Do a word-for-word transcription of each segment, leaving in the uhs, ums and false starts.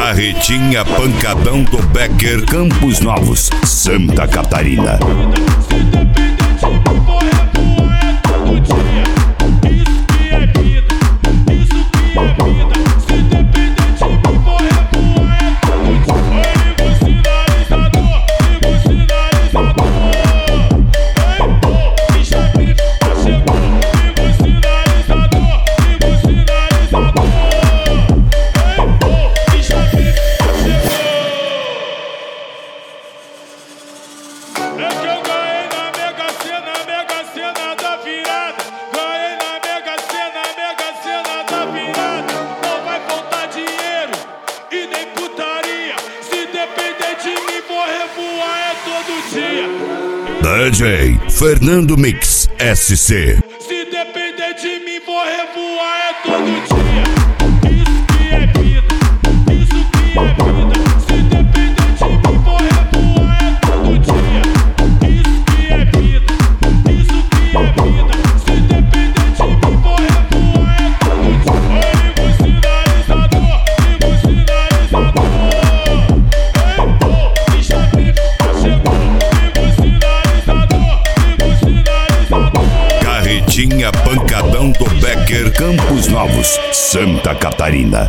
Carretinha Pancadão do Becker, Campos Novos, Santa Catarina. D J Fernando Mix S C. Se depender de mim, vou revoar é todo dia. Isso que é vida, isso que é vida. Se depender de mim, vou revoar é todo dia. Isso que é vida, isso que é vida. Se depender de mim, vou revoar é todo dia. Liga o sinalizador, liga o sinalizador. Ei, pô, bicha pica, chegou. Carretinha Pancadão do Becker, Campos Novos, Santa Catarina.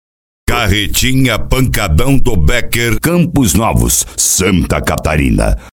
Carretinha Pancadão do Becker, Campos Novos, Santa Catarina.